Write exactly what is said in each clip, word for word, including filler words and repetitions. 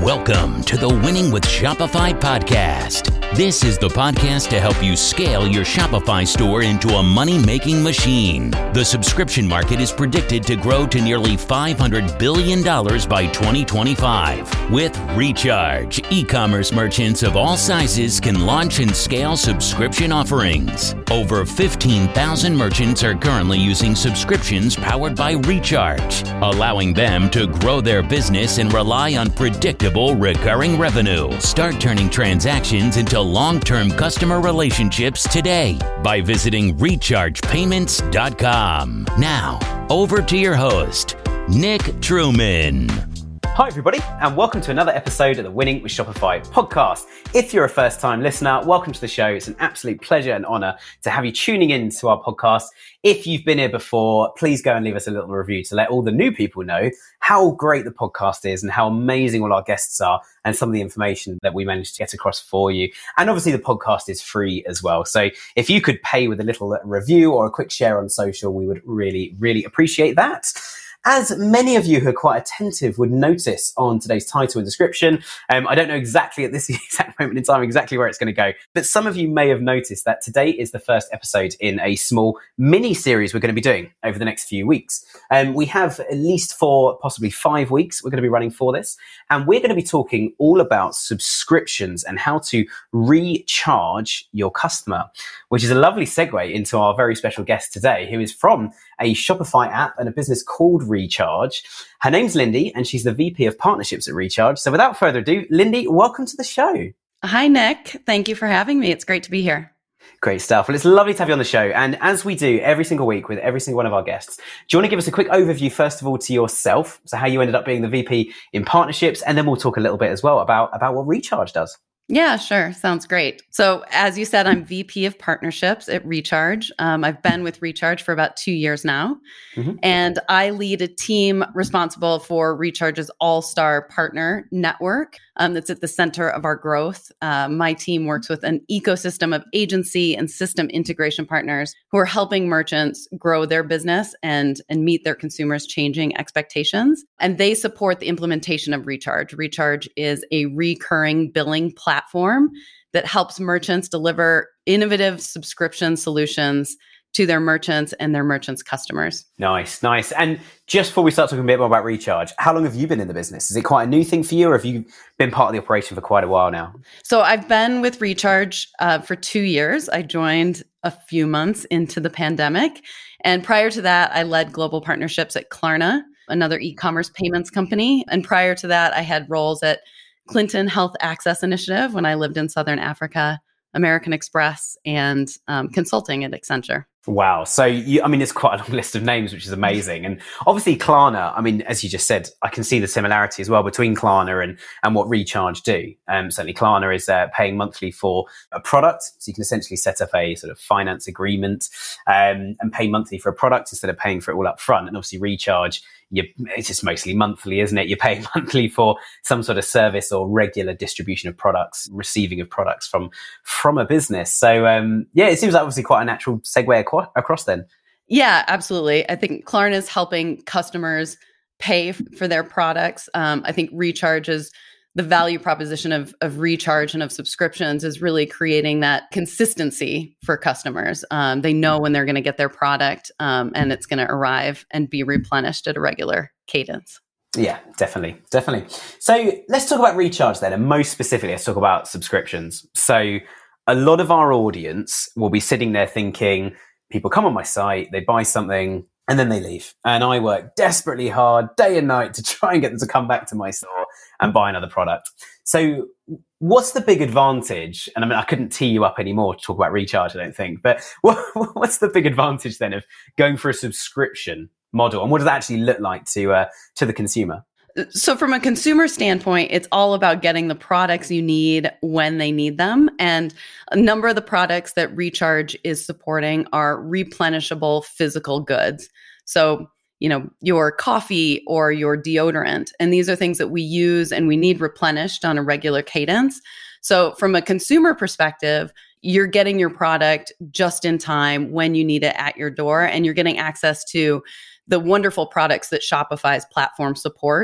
Welcome to the Winning with Shopify podcast. This is the podcast to help you scale your Shopify store into a money-making machine. The subscription market is predicted to grow to nearly five hundred billion dollars by twenty twenty-five. With Recharge, e-commerce merchants of all sizes can launch and scale subscription offerings. Over fifteen thousand merchants are currently using subscriptions powered by Recharge, allowing them to grow their business and rely on predictable recurring revenue. Start turning transactions into long-term customer relationships today by visiting recharge payments dot com. Now, over to your host, Nick Truman. Hi everybody, and welcome to another episode of the Winning with Shopify podcast. If you're a first-time listener, welcome to the show. It's an absolute pleasure and honor to have you tuning in to our podcast. If you've been here before, please go and leave us a little review to let all the new people know how great the podcast is and how amazing all our guests are and some of the information that we managed to get across for you. And obviously the podcast is free as well. So if you could pay with a little review or a quick share on social, we would really, really appreciate that. As many of you who are quite attentive would notice on today's title and description, um, I don't know exactly at this exact moment in time exactly where it's going to go, but some of you may have noticed that today is the first episode in a small mini series we're going to be doing over the next few weeks. Um, we have at least four, possibly five weeks we're going to be running for this, and we're going to be talking all about subscriptions and how to recharge your customer, which is a lovely segue into our very special guest today, who is from a Shopify app and a business called Recharge. Her name's Lindy, and she's the V P of Partnerships at Recharge. So without further ado, Lindy, welcome to the show. Hi, Nick. Thank you for having me. It's great to be here. Great stuff. Well, it's lovely to have you on the show. And as we do every single week with every single one of our guests, do you want to give us a quick overview, first of all, to yourself? So how you ended up being the V P in Partnerships, and then we'll talk a little bit as well about, about what Recharge does. Yeah, sure. Sounds great. So as you said, I'm V P of Partnerships at Recharge. Um, I've been with Recharge for about two years now, mm-hmm. and I lead a team responsible for Recharge's all-star partner network um, that's at the center of our growth. Uh, my team works with an ecosystem of agency and system integration partners who are helping merchants grow their business and, and meet their consumers' changing expectations. And they support the implementation of Recharge. Recharge is a recurring billing platform platform that helps merchants deliver innovative subscription solutions to their merchants and their merchants' customers. Nice, nice. And just before we start talking a bit more about Recharge, how long have you been in the business? Is it quite a new thing for you, or have you been part of the operation for quite a while now? So I've been with Recharge uh, for two years. I joined a few months into the pandemic. And prior to that, I led global partnerships at Klarna, another e-commerce payments company. And prior to that, I had roles at Clinton Health Access Initiative when I lived in Southern Africa, American Express, and um, consulting at Accenture. Wow. So, you, I mean, there's quite a long list of names, which is amazing. And obviously Klarna, I mean, as you just said, I can see the similarity as well between Klarna and, and what Recharge do. Um, certainly Klarna is uh, paying monthly for a product. So you can essentially set up a sort of finance agreement um, and pay monthly for a product instead of paying for it all up front. And obviously Recharge, you, it's just mostly monthly, isn't it? You pay monthly for some sort of service or regular distribution of products, receiving of products from, from a business. So, um, yeah, it seems like obviously quite a natural segue across, across then. Yeah, absolutely. I think Klarna is helping customers pay f- for their products. Um, I think Recharge is the value proposition of, of Recharge and of subscriptions is really creating that consistency for customers. Um, they know when they're going to get their product um, and it's going to arrive and be replenished at a regular cadence. Yeah, definitely. Definitely. So let's talk about Recharge then. And most specifically, let's talk about subscriptions. So a lot of our audience will be sitting there thinking, people come on my site, they buy something, and then they leave. And I work desperately hard day and night to try and get them to come back to my store and buy another product. So what's the big advantage? And I mean, I couldn't tee you up anymore to talk about Recharge, I don't think. But what, what's the big advantage then of going for a subscription model? And what does that actually look like to uh, to the consumer? So from a consumer standpoint, it's all about getting the products you need when they need them. And a number of the products that Recharge is supporting are replenishable physical goods. So, you know, your coffee or your deodorant. And these are things that we use and we need replenished on a regular cadence. So from a consumer perspective, you're getting your product just in time when you need it at your door, and you're getting access to the wonderful products that Shopify's platform supports.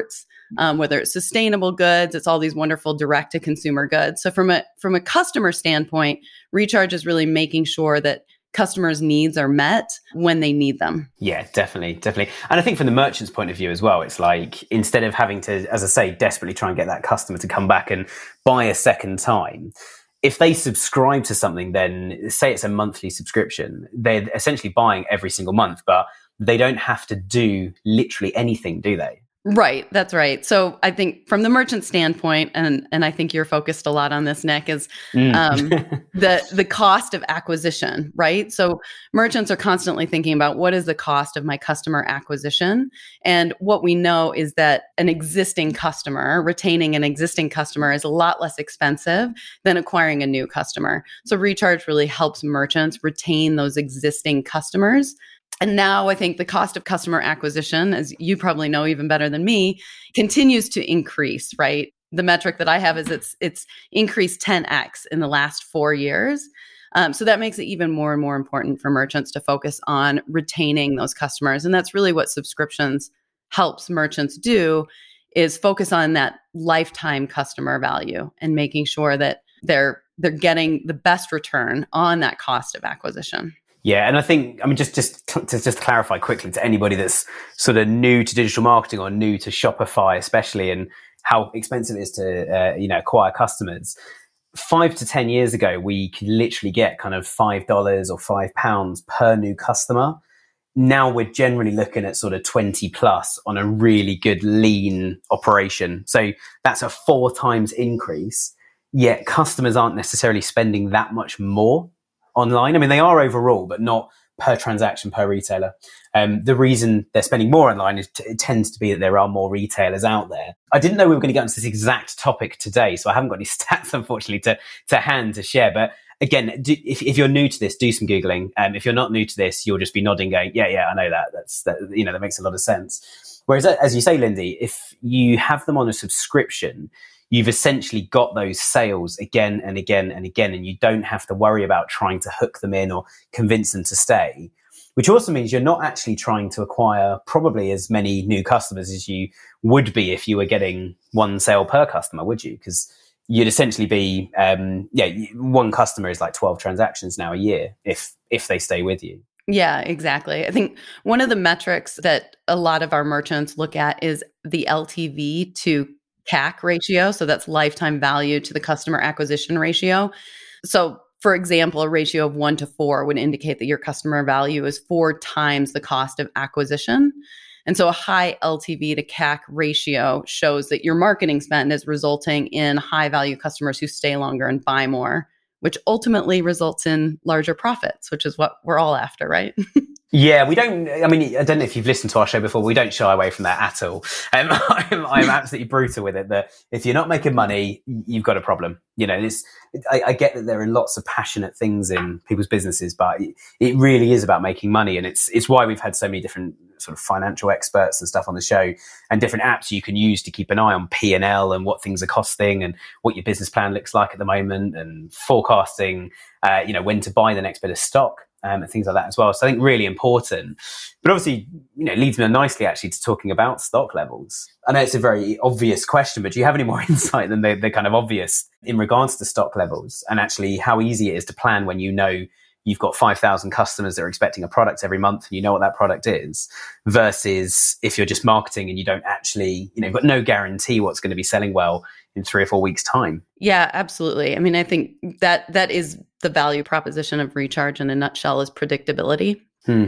um, whether it's sustainable goods, it's all these wonderful direct to consumer goods. So from a from a customer standpoint, Recharge is really making sure that customers' needs are met when they need them. Yeah, definitely, definitely. And I think from the merchant's point of view as well, it's like instead of having to, as I say, desperately try and get that customer to come back and buy a second time, if they subscribe to something, then say it's a monthly subscription, they're essentially buying every single month, but they don't have to do literally anything, do they? Right. That's right. So I think from the merchant standpoint, and and I think you're focused a lot on this, Nick, is Mm. um, the the cost of acquisition, right? So merchants are constantly thinking about what is the cost of my customer acquisition. And what we know is that an existing customer, retaining an existing customer is a lot less expensive than acquiring a new customer. So Recharge really helps merchants retain those existing customers. And now I think the cost of customer acquisition, as you probably know even better than me, continues to increase, right? The metric that I have is it's it's increased ten x in the last four years. Um, so that makes it even more and more important for merchants to focus on retaining those customers. And that's really what subscriptions helps merchants do, is focus on that lifetime customer value and making sure that they're they're getting the best return on that cost of acquisition. Yeah, and I think, I mean, just just to just clarify quickly to anybody that's sort of new to digital marketing or new to Shopify, especially, and how expensive it is to uh, you know acquire customers. Five to ten years ago, we could literally get kind of five dollars or five pounds per new customer. Now we're generally looking at sort of twenty plus on a really good lean operation. So that's a four times increase. Yet customers aren't necessarily spending that much more online. I mean, they are overall, but not per transaction, per retailer. Um, the reason they're spending more online is t- it tends to be that there are more retailers out there. I didn't know we were going to get into this exact topic today, so I haven't got any stats, unfortunately, to, to hand to share. But again, do, if, if you're new to this, do some Googling. Um, if you're not new to this, you'll just be nodding, going, yeah, yeah, I know that. That's, that, you know, that makes a lot of sense. Whereas, as you say, Lindy, if you have them on a subscription, you've essentially got those sales again and again and again, and you don't have to worry about trying to hook them in or convince them to stay, which also means you're not actually trying to acquire probably as many new customers as you would be if you were getting one sale per customer, would you? Because you'd essentially be, um, yeah, one customer is like twelve transactions now a year if if they stay with you. Yeah, exactly. I think one of the metrics that a lot of our merchants look at is the L T V to C A C ratio. So that's lifetime value to the customer acquisition ratio. So for example, a ratio of one to four would indicate that your customer value is four times the cost of acquisition. And so a high L T V to C A C ratio shows that your marketing spend is resulting in high value customers who stay longer and buy more, which ultimately results in larger profits, which is what we're all after, right? Yeah, we don't, I mean, I don't know if you've listened to our show before, we don't shy away from that at all. Um, I'm, I'm absolutely brutal with it, that if you're not making money, you've got a problem. You know, this, I, I get that there are lots of passionate things in people's businesses, but it, it really is about making money. And it's it's why we've had so many different sort of financial experts and stuff on the show, and different apps you can use to keep an eye on P and L and what things are costing and what your business plan looks like at the moment, and forecasting, uh, you know, when to buy the next bit of stock. Um, and things like that as well. So I think really important. But obviously, you know, leads me on nicely actually to talking about stock levels. I know it's a very obvious question, but do you have any more insight than the, the kind of obvious in regards to stock levels, and actually how easy it is to plan when you know you've got five thousand customers that are expecting a product every month and you know what that product is, versus if you're just marketing and you don't actually, you know, you've got no guarantee what's going to be selling well in three or four weeks' time. Yeah, absolutely. I mean, I think that that is the value proposition of Recharge in a nutshell, is predictability. Hmm.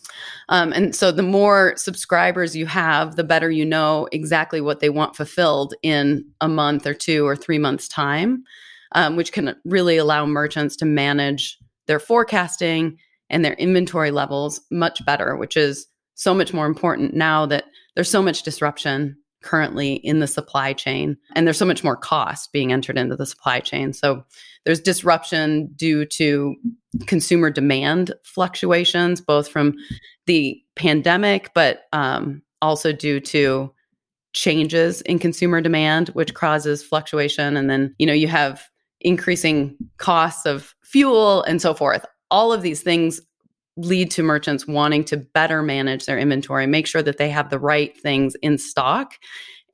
Um, and so the more subscribers you have, the better you know exactly what they want fulfilled in a month or two or three months' time, um, which can really allow merchants to manage their forecasting and their inventory levels much better, which is so much more important now that there's so much disruption currently in the supply chain, and there's so much more cost being entered into the supply chain. So there's disruption due to consumer demand fluctuations, both from the pandemic, but um, also due to changes in consumer demand, which causes fluctuation. And then, you know, you have increasing costs of fuel and so forth. All of these things lead to merchants wanting to better manage their inventory, make sure that they have the right things in stock,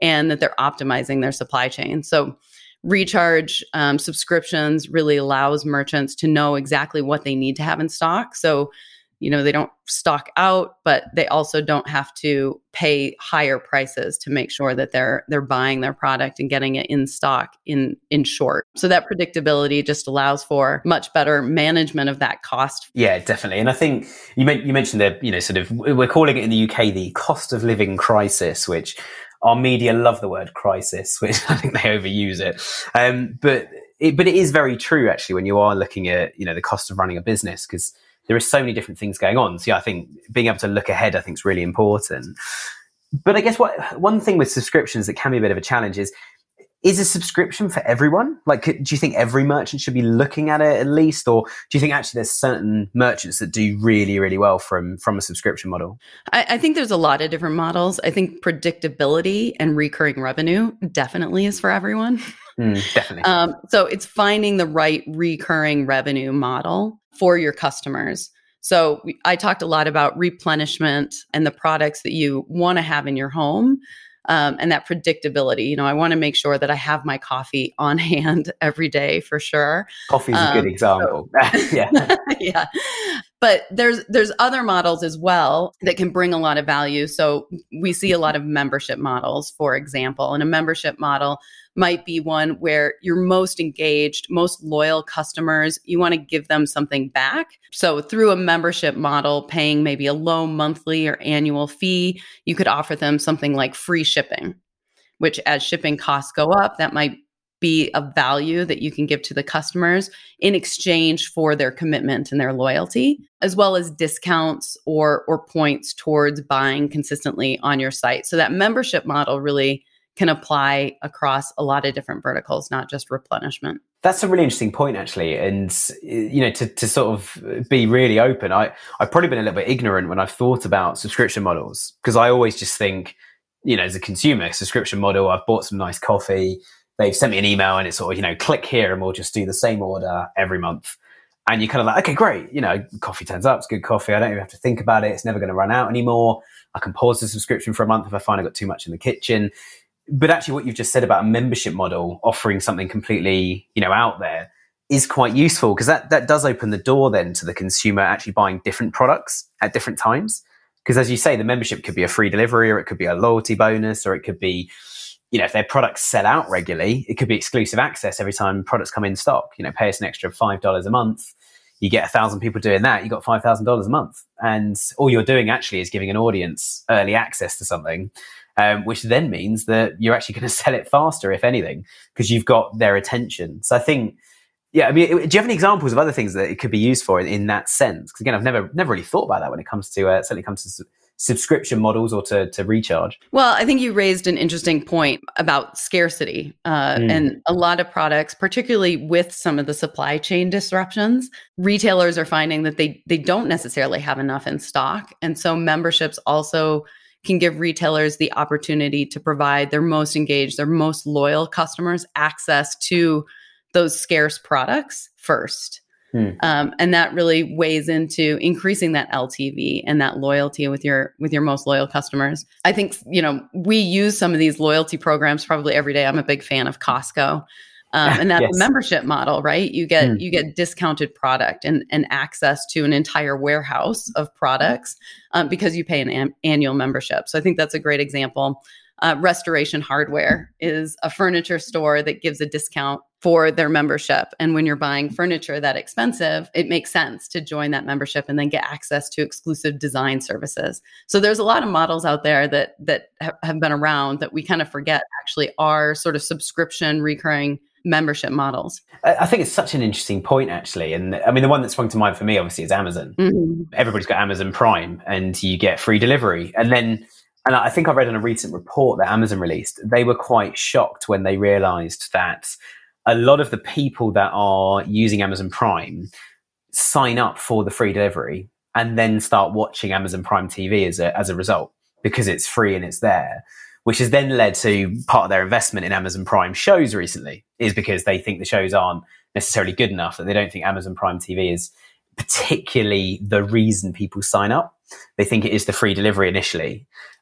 and that they're optimizing their supply chain. So Recharge um, subscriptions really allows merchants to know exactly what they need to have in stock. So, you know, they don't stock out, but they also don't have to pay higher prices to make sure that they're they're buying their product and getting it in stock in in short. So that predictability just allows for much better management of that cost. Yeah, definitely. And I think you, men- you mentioned the, you know, sort of, we're calling it in the U K the cost of living crisis, which our media love the word crisis, which I think they overuse it. Um, but it, but it is very true, actually, when you are looking at, you know, the cost of running a business, because there are so many different things going on. So yeah, I think being able to look ahead, I think, is really important. But I guess what one thing with subscriptions that can be a bit of a challenge is, is a subscription for everyone? Like, do you think every merchant should be looking at it at least? Or do you think actually there's certain merchants that do really, really well from, from a subscription model? I, I think there's a lot of different models. I think predictability and recurring revenue definitely is for everyone. Mm, definitely. um, so it's finding the right recurring revenue model for your customers. So we, I talked a lot about replenishment and the products that you want to have in your home. Um, and that predictability. You know, I want to make sure that I have my coffee on hand every day for sure. Coffee's um, a good example. So, yeah. yeah. But there's there's other models as well that can bring a lot of value. So we see a lot of membership models, for example, and a membership model might be one where your most engaged, most loyal customers, you want to give them something back. So through a membership model, paying maybe a low monthly or annual fee, you could offer them something like free shipping, which as shipping costs go up, that might be a value that you can give to the customers in exchange for their commitment and their loyalty, as well as discounts or or points towards buying consistently on your site. So that membership model really can apply across a lot of different verticals, not just replenishment. That's a really interesting point, actually. And, you know, to, to sort of be really open, I, I've probably been a little bit ignorant when I've thought about subscription models, because I always just think, you know, as a consumer, subscription model, I've bought some nice coffee, they've sent me an email and it's sort of, you know, click here and we'll just do the same order every month. And you're kind of like, okay, great. You know, coffee turns up, it's good coffee. I don't even have to think about it. It's never going to run out anymore. I can pause the subscription for a month if I find I've got too much in the kitchen. But actually what you've just said about a membership model offering something completely, you know, out there is quite useful, because that, that does open the door then to the consumer actually buying different products at different times. Because as you say, the membership could be a free delivery, or it could be a loyalty bonus, or it could be, you know, if their products sell out regularly, it could be exclusive access every time products come in stock. You know, pay us an extra five dollars a month. You get a thousand people doing that, you got five thousand dollars a month. And all you're doing actually is giving an audience early access to something. Um, which then means that you're actually going to sell it faster, if anything, because you've got their attention. So I think, yeah, I mean, do you have any examples of other things that it could be used for in, in that sense? Because again, I've never never really thought about that when it comes to, uh, certainly comes to su- subscription models or to, to Recharge. Well, I think you raised an interesting point about scarcity uh, mm. and a lot of products, particularly with some of the supply chain disruptions, retailers are finding that they they don't necessarily have enough in stock. And so memberships also can give retailers the opportunity to provide their most engaged, their most loyal customers access to those scarce products first. Hmm. Um, and that really weighs into increasing that L T V and that loyalty with your with your most loyal customers. I think, you know, we use some of these loyalty programs probably every day. I'm a big fan of Costco. Um, and that's yes. a membership model, right? You get mm. you get discounted product and, and access to an entire warehouse of products um, because you pay an am- annual membership. So I think that's a great example. Uh, Restoration Hardware is a furniture store that gives a discount for their membership. And when you're buying furniture that expensive, it makes sense to join that membership and then get access to exclusive design services. So there's a lot of models out there that that ha- have been around that we kind of forget actually are sort of subscription recurring membership models. I think it's such an interesting point, actually. And I mean, the one that sprung to mind for me, obviously, is Amazon. Mm-hmm. Everybody's got Amazon Prime and you get free delivery. And then, and I think I read in a recent report that Amazon released, they were quite shocked when they realized that a lot of the people that are using Amazon Prime sign up for the free delivery and then start watching Amazon Prime T V as a, as a result, because it's free and it's there. Which has then led to part of their investment in Amazon Prime shows recently, is because they think the shows aren't necessarily good enough, that they don't think Amazon Prime T V is particularly the reason people sign up. They think it is the free delivery initially.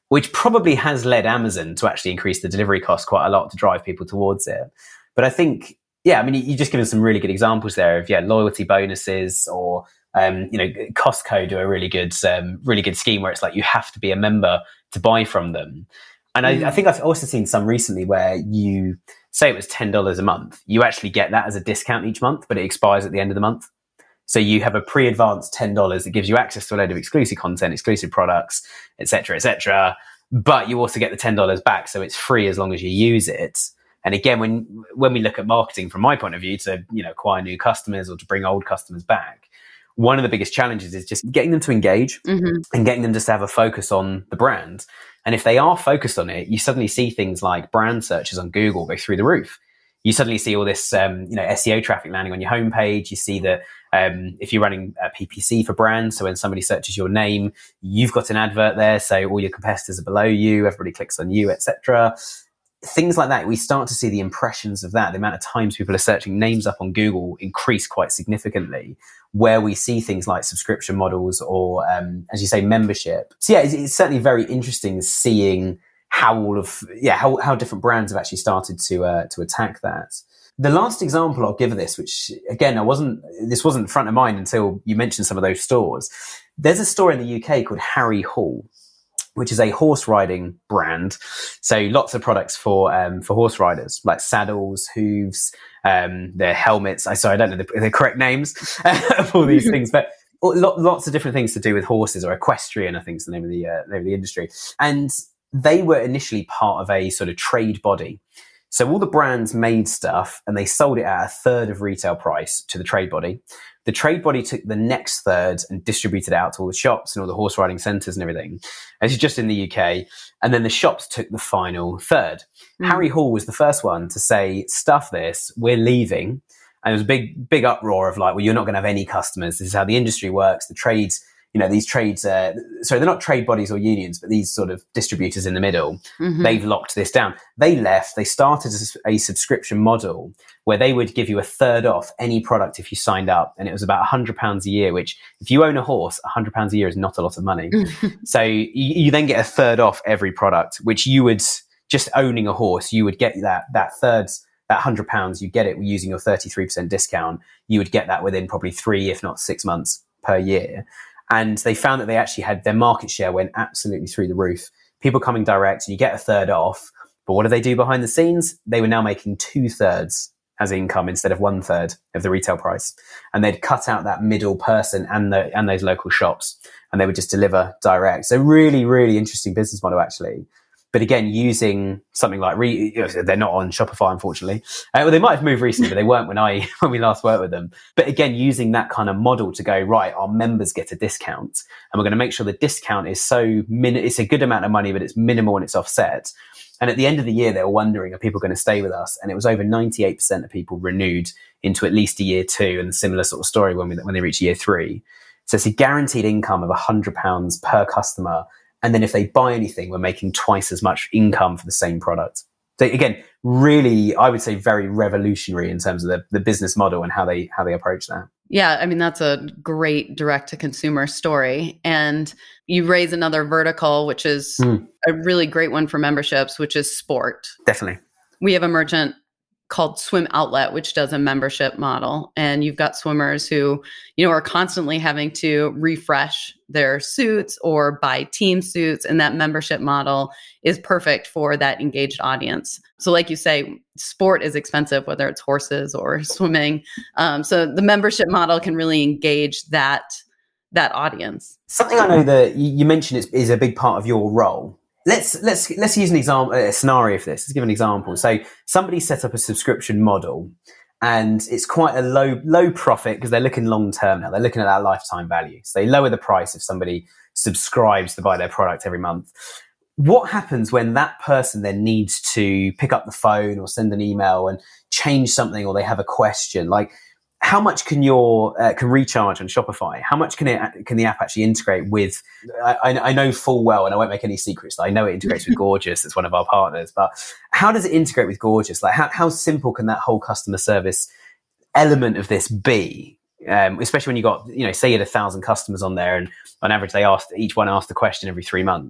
which probably has led Amazon to actually increase the delivery cost quite a lot to drive people towards it. But I think, yeah, I mean, you just given some really good examples there of, yeah, loyalty bonuses, or, um, you know, Costco do a really good, um, really good scheme where it's like you have to be a member to buy from them. And mm. I, I think I've also seen some recently where you say it was ten dollars a month. You actually get that as a discount each month, but it expires at the end of the month. So you have a pre-advanced ten dollars that gives you access to a load of exclusive content, exclusive products, et cetera, et cetera. But you also get the ten dollars back. So it's free as long as you use it. And again, when when we look at marketing from my point of view to, you know, acquire new customers or to bring old customers back, one of the biggest challenges is just getting them to engage mm-hmm. and getting them just to have a focus on the brand. And if they are focused on it, you suddenly see things like brand searches on Google go through the roof. You suddenly see all this, um, you know, S E O traffic landing on your homepage. You see that um, if you're running a P P C for brands, so when somebody searches your name, you've got an advert there, so all your competitors are below you, everybody clicks on you, et cetera. Things like that, we start to see the impressions of that, the amount of times people are searching names up on Google increase quite significantly, where we see things like subscription models or, um, as you say, membership. So yeah, it's, it's certainly very interesting seeing how all of, yeah, how, how different brands have actually started to, uh, to attack that. The last example I'll give of this, which again, I wasn't, this wasn't front of mind until you mentioned some of those stores. There's a store in the U K called Harry Hall, which is a horse riding brand. So lots of products for, um, for horse riders, like saddles, hooves, um, their helmets. I sorry, I don't know the, the correct names of all these things, but lots of different things to do with horses, or equestrian, I think is the name of the, uh, name of the industry. And they were initially part of a sort of trade body. So all the brands made stuff and they sold it at a third of retail price to the trade body. The trade body took the next third and distributed it out to all the shops and all the horse riding centres and everything. This is just in the U K. And then the shops took the final third. Mm. Harry Hall was the first one to say, stuff this, we're leaving. And there was a big, big uproar of like, well, you're not going to have any customers. This is how the industry works. The trades, you know, these trades, uh, sorry, they're not trade bodies or unions, but these sort of distributors in the middle, mm-hmm. they've locked this down. They left, they started a, a subscription model where they would give you a third off any product if you signed up. And it was about one hundred pounds a year, which if you own a horse, one hundred pounds a year is not a lot of money. So you, you then get a third off every product, which you would, just owning a horse, you would get that, that third, that one hundred pounds, you get it using your thirty-three percent discount. You would get that within probably three, if not six months per year. And they found that they actually had their market share went absolutely through the roof. People coming direct, and you get a third off. But what do they do behind the scenes? They were now making two thirds as income instead of one third of the retail price. And they'd cut out that middle person and the, and those local shops, and they would just deliver direct. So really, really interesting business model, actually. But again, using something like, re- they're not on Shopify, unfortunately. Uh, well, they might have moved recently, but they weren't when I when we last worked with them. But again, using that kind of model to go, right, our members get a discount, and we're going to make sure the discount is so, min- it's a good amount of money, but it's minimal and it's offset. And at the end of the year, they were wondering, are people going to stay with us? And it was over ninety-eight percent of people renewed into at least a year two, and a similar sort of story when, we, when they reach year three. So it's a guaranteed income of one hundred pounds per customer. And then if they buy anything, we're making twice as much income for the same product. So again, really, I would say very revolutionary in terms of the, the business model and how they how they approach that. Yeah, I mean, that's a great direct to consumer story. And you raise another vertical, which is mm. a really great one for memberships, which is sport. Definitely. We have a merchant called Swim Outlet, which does a membership model. And you've got swimmers who, you know, are constantly having to refresh their suits or buy team suits. And that membership model is perfect for that engaged audience. So like you say, sport is expensive, whether it's horses or swimming. Um, so the membership model can really engage that, that audience. Something I know that you mentioned is, is a big part of your role. Let's let's let's use an example, a scenario for this. Let's give an example. So somebody set up a subscription model, and it's quite a low low profit because they're looking long term now. They're looking at that lifetime value. So they lower the price if somebody subscribes to buy their product every month. What happens when that person then needs to pick up the phone or send an email and change something, or they have a question? Like, how much can your uh, can Recharge on Shopify? How much can it can the app actually integrate with? I, I know full well, and I won't make any secrets, that I know it integrates with Gorgias. It's one of our partners, but how does it integrate with Gorgias? Like, how how simple can that whole customer service element of this be? Um, especially when you got, you know, say you had a thousand customers on there, and on average they asked each one asked the question every three months.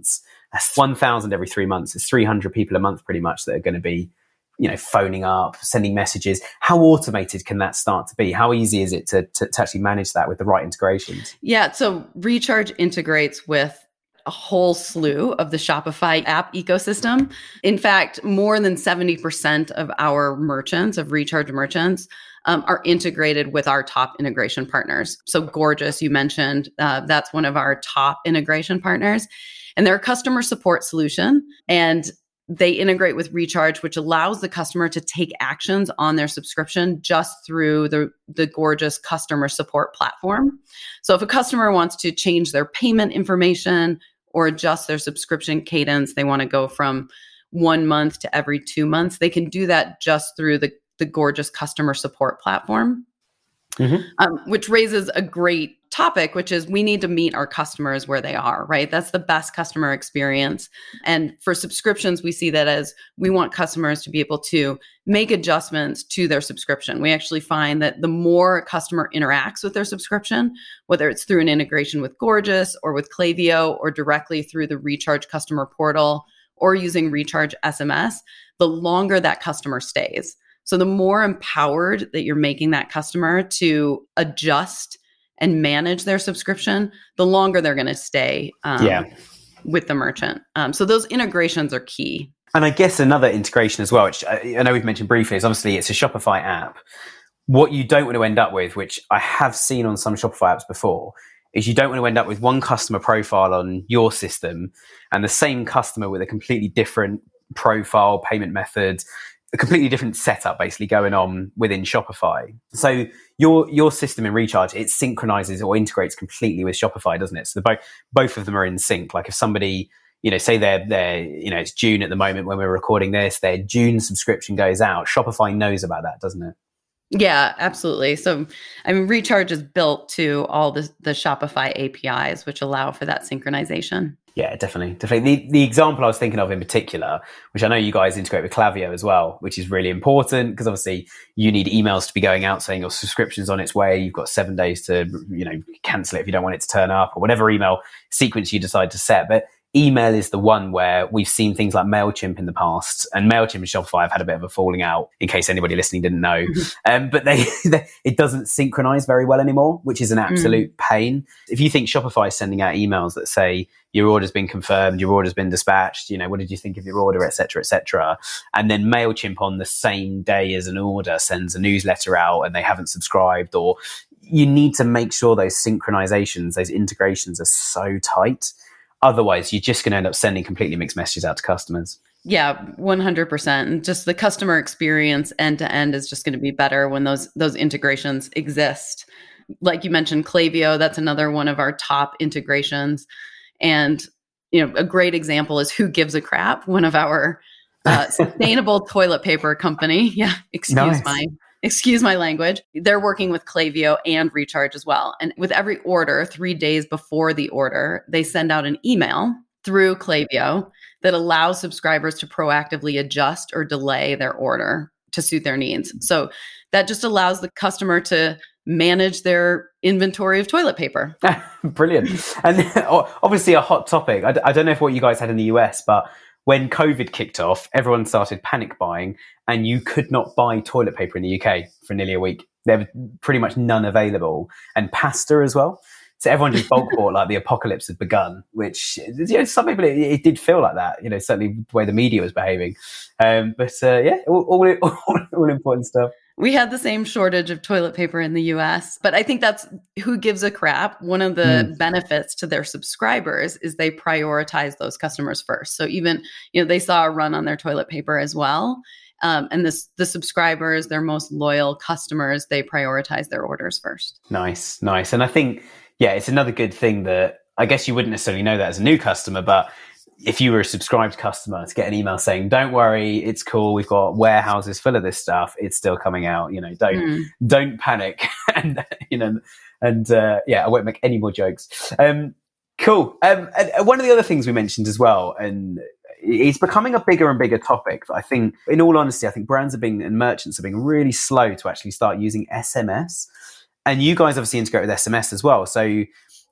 That's one thousand every three months. It's three hundred people a month pretty much that are going to be, you know, phoning up, sending messages. How automated can that start to be? How easy is it to, to, to actually manage that with the right integrations? Yeah, so Recharge integrates with a whole slew of the Shopify app ecosystem. In fact, more than seventy percent of our merchants, of Recharge merchants, um, are integrated with our top integration partners. So Gorgias, you mentioned, uh, that's one of our top integration partners. And they're a customer support solution. And they integrate with Recharge, which allows the customer to take actions on their subscription just through the, the Gorgias customer support platform. So if a customer wants to change their payment information or adjust their subscription cadence, they want to go from one month to every two months, they can do that just through the, the Gorgias customer support platform. Mm-hmm. Um, which raises a great topic, which is we need to meet our customers where they are, right? That's the best customer experience. And for subscriptions, we see that as we want customers to be able to make adjustments to their subscription. We actually find that the more a customer interacts with their subscription, whether it's through an integration with Gorgias or with Klaviyo or directly through the Recharge customer portal or using Recharge S M S, the longer that customer stays. So the more empowered that you're making that customer to adjust and manage their subscription, the longer they're going to stay um, yeah. with the merchant. Um, so those integrations are key. And I guess another integration as well, which I know we've mentioned briefly, is obviously it's a Shopify app. What you don't want to end up with, which I have seen on some Shopify apps before, is you don't want to end up with one customer profile on your system and the same customer with a completely different profile, payment method, a completely different setup basically going on within Shopify. So your your system in Recharge, it synchronizes or integrates completely with Shopify, doesn't it? So the both both of them are in sync. Like if somebody, you know, say they're they're you know, it's June at the moment when we're recording this, their June subscription goes out, Shopify knows about that, doesn't it? Yeah, absolutely. So, I mean, Recharge is built to all the, the Shopify A P Is, which allow for that synchronization. Yeah, definitely. Definitely. The, the example I was thinking of in particular, which I know you guys integrate with Klaviyo as well, which is really important because obviously you need emails to be going out saying your subscription's on its way. You've got seven days to, you know, cancel it if you don't want it to turn up or whatever email sequence you decide to set. But email is the one where we've seen things like MailChimp in the past, and MailChimp and Shopify have had a bit of a falling out, in case anybody listening didn't know. um, but they, they it doesn't synchronize very well anymore, which is an absolute mm. pain. If you think Shopify is sending out emails that say your order's been confirmed, your order's been dispatched, you know, what did you think of your order, et cetera, et cetera. And then MailChimp on the same day as an order sends a newsletter out and they haven't subscribed, or you need to make sure those synchronizations, those integrations are so tight. Otherwise, you're just going to end up sending completely mixed messages out to customers. Yeah, one hundred percent. And just the customer experience end to end is just going to be better when those those integrations exist. Like you mentioned, Klaviyo, that's another one of our top integrations. And, you know, a great example is Who Gives a Crap, one of our uh, sustainable toilet paper company. Yeah, excuse nice. my Excuse my language. They're working with Klaviyo and Recharge as well. And with every order, three days before the order, they send out an email through Klaviyo that allows subscribers to proactively adjust or delay their order to suit their needs. So that just allows the customer to manage their inventory of toilet paper. Brilliant. And obviously a hot topic. I d- I don't know if what you guys had in the U S, but when COVID kicked off, everyone started panic buying and you could not buy toilet paper in the U K for nearly a week. There was pretty much none available, and pasta as well. So everyone just bulk bought like the apocalypse had begun, which, you know, some people, it, it did feel like that, you know, certainly the way the media was behaving. Um, but uh, yeah, all, all, all, all important stuff. We had the same shortage of toilet paper in the U S, but I think that's Who Gives a Crap. One of the mm. benefits to their subscribers is they prioritize those customers first. So even, you know, they saw a run on their toilet paper as well. Um, and this, the subscribers, their most loyal customers, they prioritize their orders first. Nice, nice. And I think, yeah, it's another good thing that I guess you wouldn't necessarily know that as a new customer, but if you were a subscribed customer to get an email saying, don't worry, it's cool, we've got warehouses full of this stuff, it's still coming out, you know, don't mm. don't panic. and, you know, and uh, yeah, I won't make any more jokes. Um, cool. Um, and one of the other things we mentioned as well, and it's becoming a bigger and bigger topic, I think, in all honesty, I think brands are being, and merchants are being really slow to actually start using S M S. And you guys obviously integrate with S M S as well. So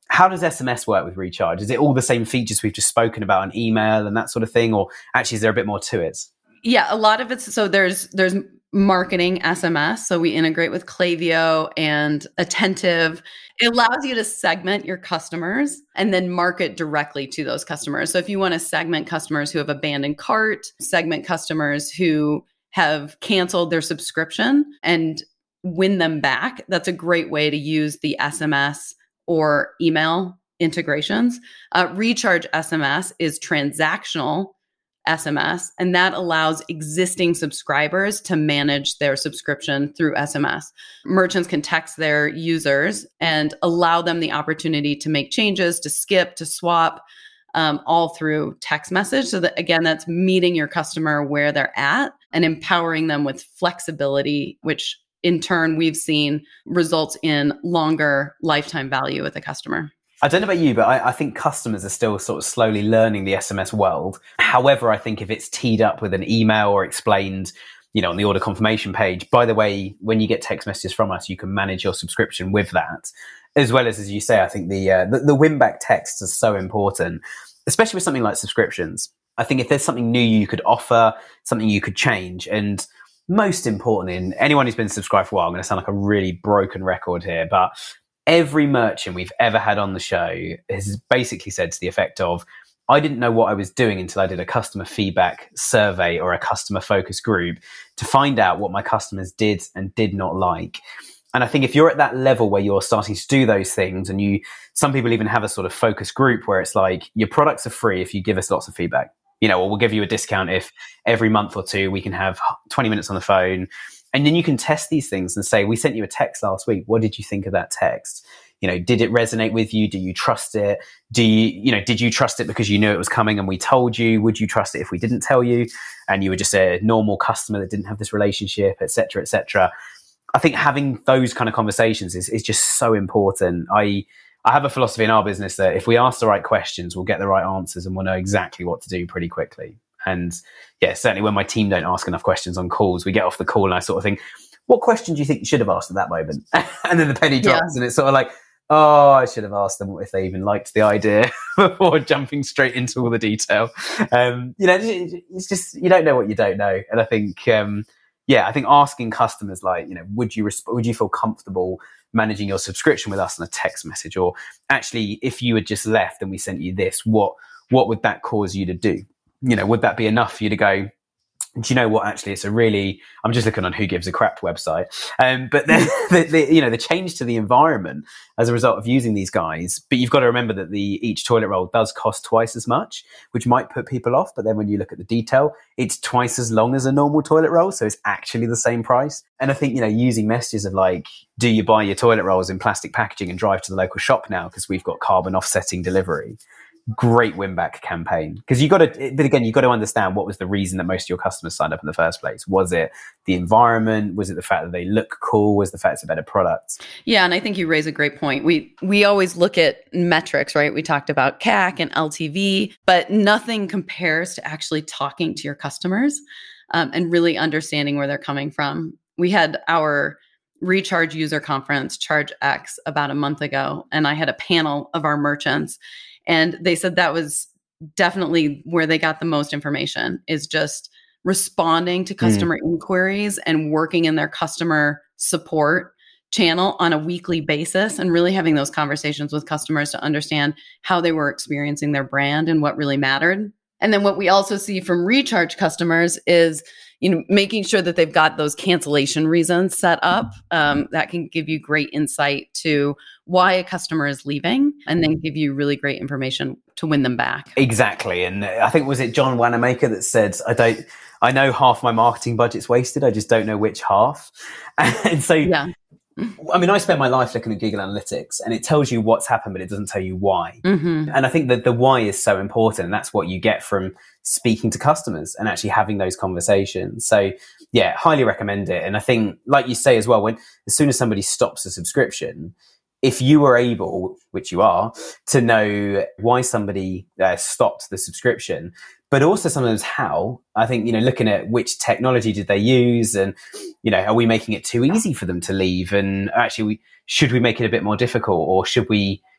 how does S M S work with Recharge? Is it all the same features we've just spoken about on email and that sort of thing? Or actually, is there a bit more to it? Yeah, a lot of it's, so there's there's marketing S M S. So we integrate with Klaviyo and Attentive. It allows you to segment your customers and then market directly to those customers. So if you want to segment customers who have abandoned cart, segment customers who have canceled their subscription and win them back, that's a great way to use the S M S or email integrations. Uh, Recharge S M S is transactional S M S, and that allows existing subscribers to manage their subscription through S M S. Merchants can text their users and allow them the opportunity to make changes, to skip, to swap, um, all through text message. So that, again, that's meeting your customer where they're at and empowering them with flexibility, which in turn we've seen results in longer lifetime value with the customer. I don't know about you, but I, I think customers are still sort of slowly learning the S M S world. However, I think if it's teed up with an email or explained, you know, on the order confirmation page, by the way, when you get text messages from us, you can manage your subscription with that. As well as, as you say, I think the, uh, the, the win back text is so important, especially with something like subscriptions. I think if there's something new you could offer, something you could change, and most importantly, and anyone who's been subscribed for a while, I'm going to sound like a really broken record here, but every merchant we've ever had on the show has basically said to the effect of, I didn't know what I was doing until I did a customer feedback survey or a customer focus group to find out what my customers did and did not like. And I think if you're at that level where you're starting to do those things, and you, some people even have a sort of focus group where it's like, your products are free if you give us lots of feedback, you know, or we'll give you a discount if every month or two we can have twenty minutes on the phone. And then you can test these things and say, we sent you a text last week. What did you think of that text? You know, did it resonate with you? Do you trust it? Do you, you know, did you trust it because you knew it was coming and we told you? Would you trust it if we didn't tell you? And you were just a normal customer that didn't have this relationship, et cetera, et cetera. I think having those kind of conversations is, is just so important. I, I have a philosophy in our business that if we ask the right questions, we'll get the right answers and we'll know exactly what to do pretty quickly. And yeah, certainly when my team don't ask enough questions on calls, we get off the call and I sort of think, what question do you think you should have asked at that moment? And then the penny drops, yeah. And it's sort of like, oh, I should have asked them if they even liked the idea before jumping straight into all the detail. Um, you know, it's just, you don't know what you don't know. And I think, um, yeah, I think asking customers like, you know, would you resp- would you feel comfortable managing your subscription with us on a text message? Or actually, if you had just left and we sent you this, what what would that cause you to do? You know, would that be enough for you to go, do you know what, actually, it's a really, I'm just looking on Who Gives a Crap website. Um, but then, the, the, you know, the change to the environment as a result of using these guys, but you've got to remember that the each toilet roll does cost twice as much, which might put people off. But then when you look at the detail, it's twice as long as a normal toilet roll. So it's actually the same price. And I think, you know, using messages of like, do you buy your toilet rolls in plastic packaging and drive to the local shop now because we've got carbon offsetting delivery? Great win back campaign, because you got to, but again, you got to understand what was the reason that most of your customers signed up in the first place. Was it the environment? Was it the fact that they look cool? Was the fact it's a better product? Yeah, and I think you raise a great point. We we always look at metrics, right? We talked about C A C and L T V, but nothing compares to actually talking to your customers um, and really understanding where they're coming from. We had our Recharge user conference, ChargeX, about a month ago, and I had a panel of our merchants. And they said that was definitely where they got the most information, is just responding to customer mm. inquiries and working in their customer support channel on a weekly basis and really having those conversations with customers to understand how they were experiencing their brand and what really mattered. And then what we also see from Recharge customers is, you know, making sure that they've got those cancellation reasons set up. Um, that can give you great insight to why a customer is leaving, and then give you really great information to win them back. Exactly. And I think, was it John Wanamaker that said, I don't, I know half my marketing budget's wasted. I just don't know which half. And so, yeah. I mean, I spend my life looking at Google Analytics, and it tells you what's happened, but it doesn't tell you why. Mm-hmm. And I think that the why is so important. And that's what you get from speaking to customers and actually having those conversations. So yeah, highly recommend it. And I think, like you say as well, when as soon as somebody stops a subscription, if you were able, which you are, to know why somebody uh, stopped the subscription, but also sometimes how, I think, you know, looking at which technology did they use, and, you know, are we making it too easy for them to leave? And actually, we, should we make it a bit more difficult, or should we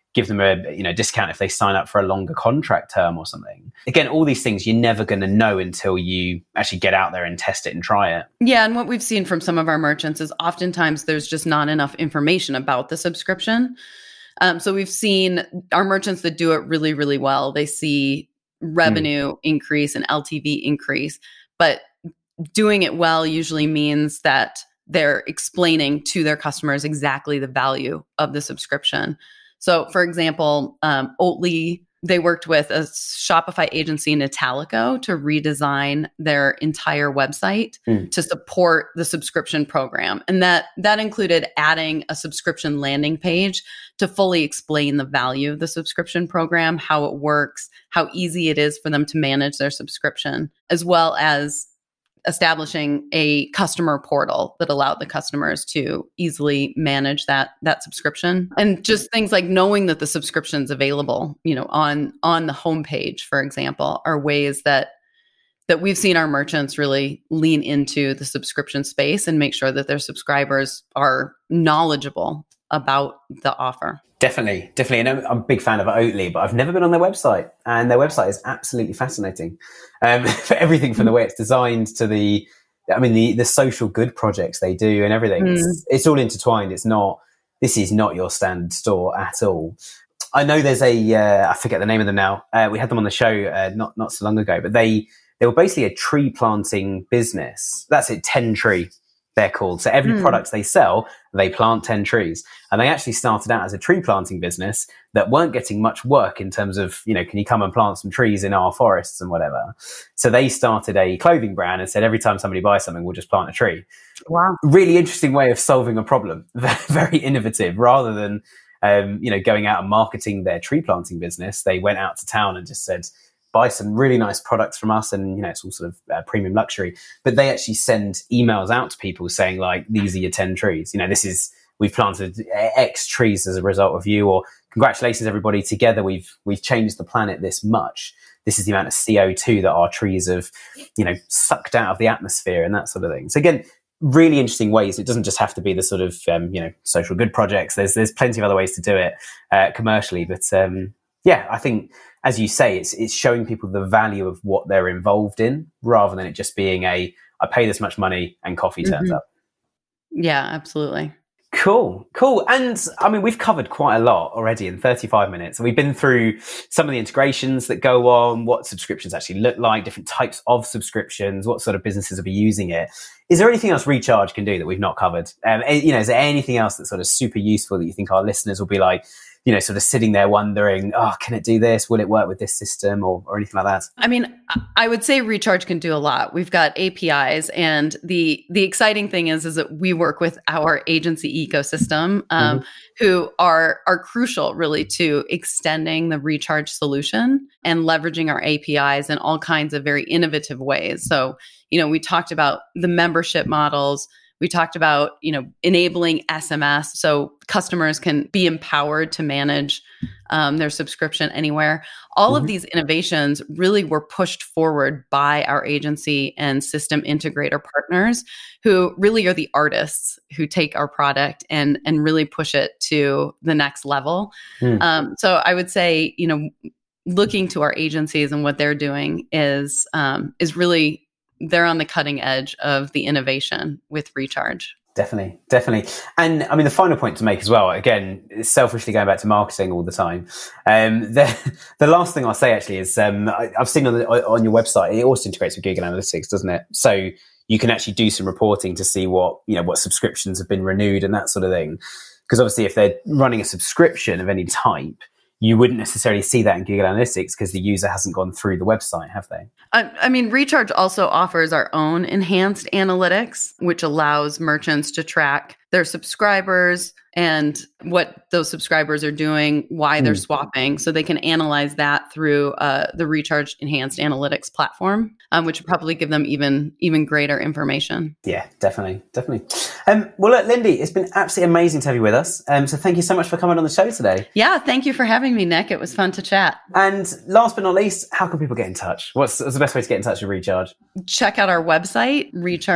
give them a you know discount if they sign up for a longer contract term or something. Again, all these things you're never going to know until you actually get out there and test it and try it. Yeah, and what we've seen from some of our merchants is oftentimes there's just not enough information about the subscription. Um, so we've seen our merchants that do it really, really well. They see revenue mm. increase and L T V increase, but doing it well usually means that they're explaining to their customers exactly the value of the subscription. So, for example, um, Oatly, they worked with a Shopify agency, Natalico, to redesign their entire website mm. to support the subscription program. And that that included adding a subscription landing page to fully explain the value of the subscription program, how it works, how easy it is for them to manage their subscription, as well as establishing a customer portal that allowed the customers to easily manage that that subscription. And just things like knowing that the subscription's available, you know, on on the homepage, for example, are ways that that we've seen our merchants really lean into the subscription space and make sure that their subscribers are knowledgeable about the offer. Definitely, definitely. And I'm a big fan of Oatly, but I've never been on their website. And their website is absolutely fascinating. Um, for everything from the way it's designed to the, I mean, the, the social good projects they do and everything. Mm. It's, it's all intertwined. It's not, this is not your standard store at all. I know there's a, uh, I forget the name of them now. Uh, we had them on the show uh, not, not so long ago, but they, they were basically a tree planting business. That's it, ten Tree. They're called. So every mm. product they sell, they plant ten trees. And they actually started out as a tree planting business that weren't getting much work in terms of, you know, can you come and plant some trees in our forests and whatever. So they started a clothing brand and said, every time somebody buys something, we'll just plant a tree. Wow. Really interesting way of solving a problem. Very innovative. Rather than, um, you know, going out and marketing their tree planting business, they went out to town and just said, buy some really nice products from us, and you know it's all sort of uh, premium luxury. But they actually send emails out to people saying like, "These are your ten trees. You know, this is we've planted X trees as a result of you," or "Congratulations, everybody! Together we've we've changed the planet this much. This is the amount of C O two that our trees have, you know, sucked out of the atmosphere," and that sort of thing. So again, really interesting ways. It doesn't just have to be the sort of um, you know social good projects. There's there's plenty of other ways to do it uh, commercially, but um, yeah, I think, as you say, it's it's showing people the value of what they're involved in, rather than it just being a, I pay this much money and coffee turns mm-hmm. up. Yeah, absolutely. Cool, cool. And I mean, we've covered quite a lot already in thirty-five minutes. And we've been through some of the integrations that go on, what subscriptions actually look like, different types of subscriptions, what sort of businesses will be using it. Is there anything else Recharge can do that we've not covered? Um, you know, is there anything else that's sort of super useful that you think our listeners will be like, you know, sort of sitting there wondering, oh, can it do this? Will it work with this system, or, or anything like that? I mean, I would say Recharge can do a lot. We've got A P Is, and the the exciting thing is, is that we work with our agency ecosystem, um, mm-hmm. who are are crucial really to extending the Recharge solution and leveraging our A P Is in all kinds of very innovative ways. So, you know, we talked about the membership models. We talked about, you know, enabling S M S so customers can be empowered to manage um, their subscription anywhere. All mm-hmm. of these innovations really were pushed forward by our agency and system integrator partners, who really are the artists who take our product and and really push it to the next level. Mm. Um, so I would say, you know, looking to our agencies and what they're doing is um, is really, they're on the cutting edge of the innovation with Recharge. Definitely, definitely. And I mean, the final point to make as well, again, selfishly going back to marketing all the time. Um, the, the last thing I'll say actually is um, I, I've seen on, the, on your website, it also integrates with Google Analytics, doesn't it? So you can actually do some reporting to see what, you know, what subscriptions have been renewed and that sort of thing. Because obviously if they're running a subscription of any type, you wouldn't necessarily see that in Google Analytics because the user hasn't gone through the website, have they? I, I mean, Recharge also offers our own enhanced analytics, which allows merchants to track their subscribers and what those subscribers are doing, why they're mm. swapping. So they can analyze that through uh, the Recharge Enhanced Analytics platform, um, which would probably give them even, even greater information. Yeah, definitely, definitely. Um, well, look, Lindy, it's been absolutely amazing to have you with us. Um, so thank you so much for coming on the show today. Yeah, thank you for having me, Nick. It was fun to chat. And last but not least, how can people get in touch? What's, what's the best way to get in touch with Recharge? Check out our website, recharge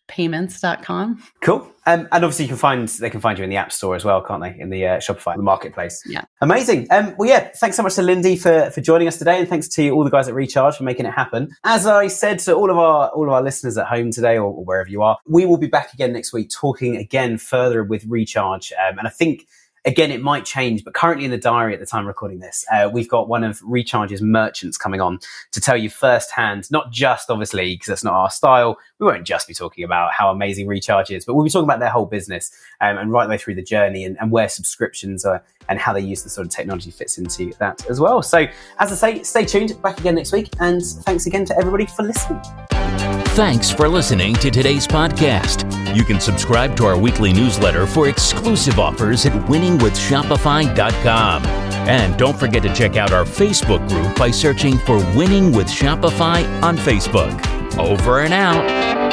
payments dot com. Cool. Um, and obviously you can find, they can find you in the App Store as well, can't they? In the uh, Shopify, the marketplace. Yeah. Amazing. Um, well, yeah, thanks so much to Lindy for, for joining us today. And thanks to all the guys at Recharge for making it happen. As I said to all of our, all of our listeners at home today, or, or wherever you are, we will be back again next week talking again further with Recharge. Um, and I think, again, it might change, but currently in the diary at the time of recording this, uh, we've got one of Recharge's merchants coming on to tell you firsthand, not just obviously because that's not our style. We won't just be talking about how amazing Recharge is, but we'll be talking about their whole business um, and right the way through the journey and, and where subscriptions are and how they use the sort of technology fits into that as well. So as I say, stay tuned, back again next week. And thanks again to everybody for listening. Thanks for listening to today's podcast. You can subscribe to our weekly newsletter for exclusive offers at winning with shopify dot com. And don't forget to check out our Facebook group by searching for Winning with Shopify on Facebook. Over and out.